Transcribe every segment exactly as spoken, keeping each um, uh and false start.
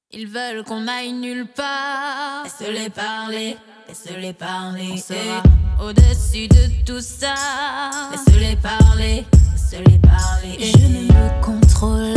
Ils veulent qu'on aille nulle part. Laisse-les parler, laisse-les parler. On sera au-dessus de tout ça. Laisse-les parler, laisse-les parler. Je ne me contrôle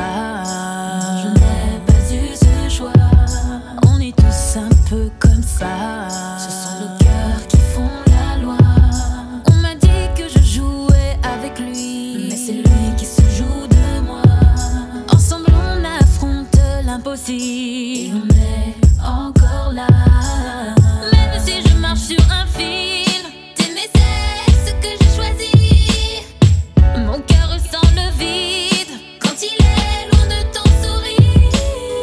pas. Je n'ai pas eu ce choix. On est tous un peu comme ça. Ce sont nos cœurs qui font la loi. On m'a dit que je jouais avec lui, mais c'est lui qui se joue de moi. Ensemble on affronte l'impossible. Et on est encore là. Même si je marche sur un fil, t'aimer c'est ce que j'ai choisi. Mon cœur ressent le vide quand il est loin de ton sourire.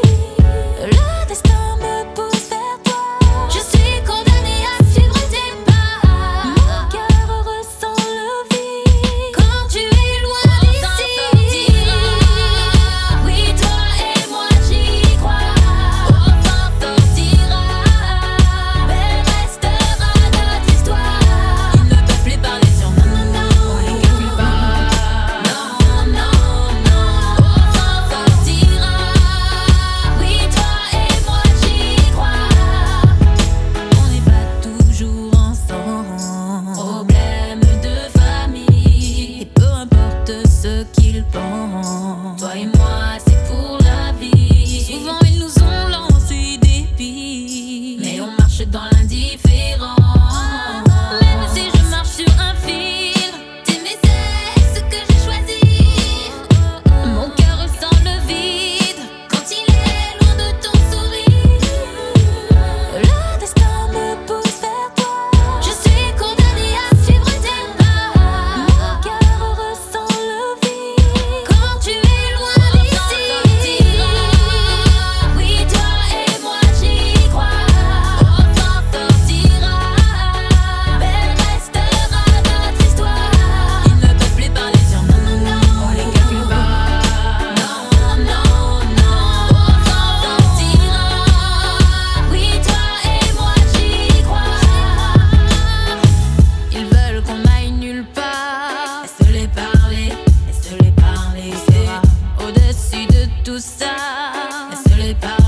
Le destin me pousse vers toi. Je suis condamnée à suivre tes pas. Mon cœur ressent le vide quand tu es loin d'ici. Oui, toi et moi j'y crois. On s'en sortira. Belle restera notre histoire. Ils ne peuvent plus parler sur non, non, non. On les calcule pas. Non, non, non. On s'en sortira. Oui, toi et moi j'y crois. On n'est pas toujours ensemble. Problème de famille. Et peu importe ce qu'ils pensent, Toi et moi, c'est pour la vie. souvent ils nous ont lancé des billes. Mais on marche dans l'indifférent. Même si je marche sur un fil, t'aimer c'est ce que j'ai choisi. Mon cœur ressent le vide quand il est loin de ton sourire. Le destin me pousse vers toi. Je suis condamnée à suivre tes pas. Mon cœur ressent le vide quand tu es loin d'ici. Oui, toi et moi j'y crois. On s'en sortira. Belle restera notre histoire. Ils ne peuvent plus parler sur non, non, non. On les calcule pas. Non, non, non. On s'en sortira. Oui, toi et moi j'y crois. Ils veulent qu'on aille nulle part. Laisse-les parler, laisse-les parler. On sera au-dessus de tout ça. Laisse-les parler.